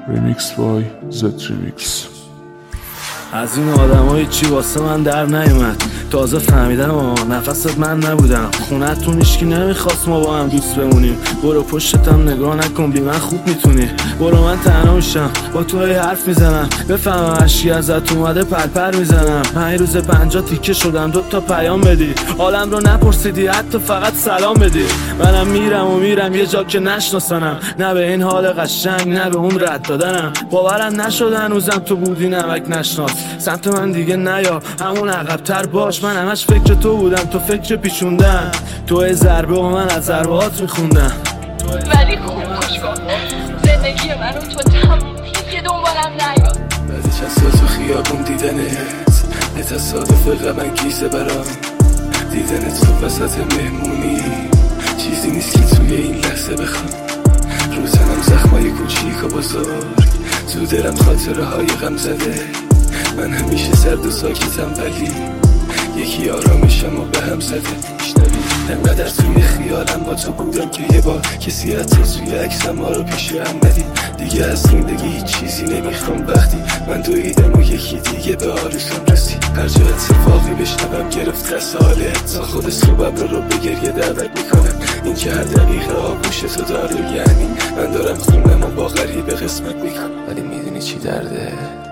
Remix by Z-Remix. از این آدمای چی واسه من در نیومد، تازه فهمیدم نفست من نبودم. خونتون هیچکی نمیخواست ما با هم دوست بمونیم. برو پشتتم نگاه نکن، بی من خوب میتونی. برو من تنها میشم با تو حرف میزنم، بفهمم اشکی ازت اومده پرپر میزنم. 5 روز 50 تیکه شدم 2 تا پیام بدی، حالم رو نپرسیدی حتی فقط سلام بدی. منم میرم یه جا که نشناسنم، نه به این حال قشنگ نه به اون رد دادنم. باورم نشد هنوزم تو بودی نمک نشناس. سمت من دیگه نیا، همون عقب‌تر باش. من همش فکر تو بودم، تو فکر پیچوندن. تو ضربه و من از ضربات میخوندم. ولی خوب گوش کن، زندگی من و تو تموم که دنبالم نیاد. بعد چند سال تو خیابون دیدنت یه تصادف غم انگیزه برام. دیدنت تو وسط مهمونی چیزی نیست که توی این لحظه بخوام. روزنم زخمای کوچیک و بزرگ، تو دلم خاطره های غم زده. من همیشه سرد و ساکتم ولی یکی آرامشم و به هم زده. میشنوی انقدر توی خیالم با تو بودم که یه بار کسی حتی توی عکسم ها رو پیش هم ندید. دیگه از زندگی هیچ چیزی نمیخوام وقتی من دویدم و یکی دیگه به آرزوم رسید. هر جا اتفاقی بشنوم گرفت دست حالت، تا خود صبح رو به گریه دعوت میکنم. این که هر دقیقه آغوش تو داره، یعنی من دارم خونم و با غریبه قسمت میکنم. ولی میدونی چی درده؟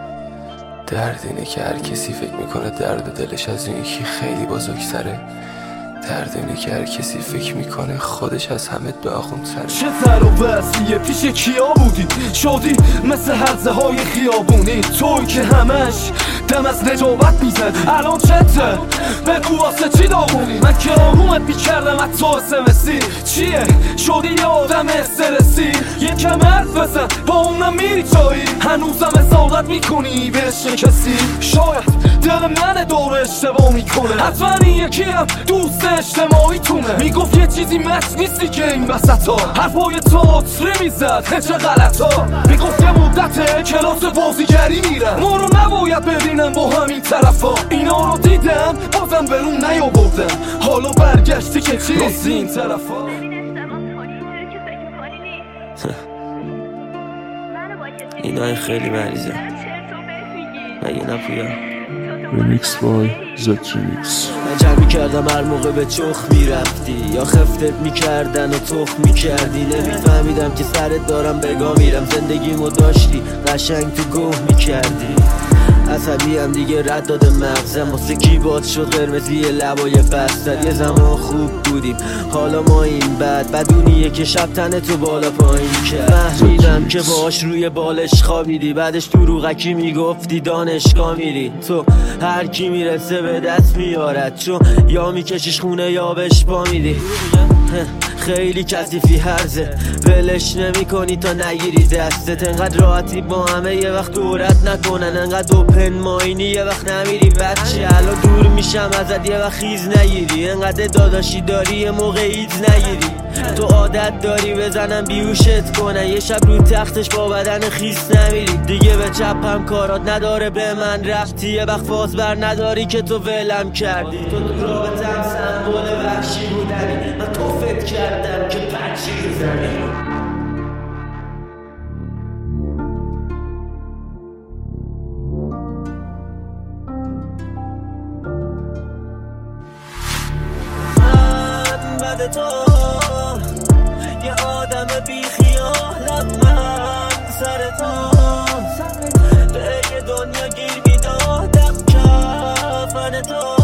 درد اینه که هر کسی فکر میکنه درد دلش از این یکی خیلی بزرگتره. درد اینه که هر کسی فکر میکنه خودش از همه داغون‌تره. چه سر و وصلیه پیش کیا بودی؟ شدی مثل هرزه های خیابونی، توی که همش دم از نجابت میزدی. الان چته؟ بگو واسه چی داغونی؟ من که آرومت میکردم از تو اسمسی. چیه؟ شدی یه آدم استرسی؟ یکم حرف بزن با اونم میری جایی. هنوزم حسادت میکنی به عشق کسی؟ شاید دل من دور اشتباه میکنه، حتما این یکی هم دوست اجتماعی تونه. میگفت یه چیزی مت نیستی که این وسط ها، حرفای تئاتری میزد چه غلط ها. میگفت یه مدت کلاس بازیگری میرم، ما رو نباید ببینم با همین طرف ها. اینا رو دیدم بازم برون نیاوردم، حالا برگشتی که چی راستی این طرف ها. اینا خیلی مریضه مگه نپویا. Remix by Z-Remix. من جمع میکردم هر موقع به چخ میرفتی، یا خفتت میکردن و تخ میکردی. نمیفهمیدم که سرت دارم بگاه میرم. زندگیمو داشتی قشنگ تو گوه میکردی. عصبی هم دیگه رد داده مغزم، واسه کی باد شد قرمزی لبای بستر. یه زمان خوب بودیم حالا ما این بدونیه که شب تنه تو بالا پایین کرد. فهمیدم که باش روی بالش خوابیدی، بعدش دروغکی میگفتی دانشگاه میری. تو هر کی میرسه به دست میارد، چون یا میکشیش خونه یا بهش پا میدی. خیلی کثیفی هرزه، ولش نمی کنی تا نگیری دستت. انقدر راحتی با همه یه وقت دورت نکنن، انقدر اوپن ماینی یه وقت نمیری بچه. الان دور میشم ازت یه وقت خیز نگیری، انقدر داداشی داری یه موقع ایدز نگیری. تو عادت داری بزنم بیوشت کنن، یه شب رو تختش با بدن خیس نمیری. دیگه به چپم کارات نداره به من رفتی، یه وقت فاز بر نداری که تو ولم کردی. تو رابطم سمبول وحشی بودنی، من تو فکر کردم که پنچی زنی. من بعد تو یه آدم بی خیالم، من سر تو به یه دنیا گیر میدادم کفن تو.